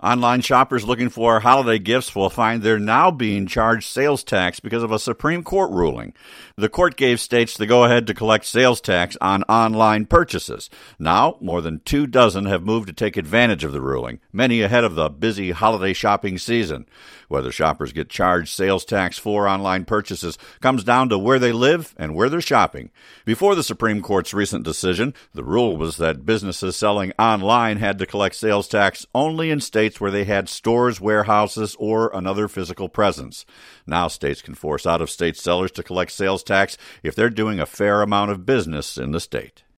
Online shoppers looking for holiday gifts will find they're now being charged sales tax because of a Supreme Court ruling. The court gave states the go-ahead to collect sales tax on online purchases. Now, more than 24 have moved to take advantage of the ruling, many ahead of the busy holiday shopping season. Whether shoppers get charged sales tax for online purchases comes down to where they live and where they're shopping. Before the Supreme Court's recent decision, the rule was that businesses selling online had to collect sales tax only in states where they had stores, warehouses, or another physical presence. Now states can force out-of-state sellers to collect sales tax if they're doing a fair amount of business in the state.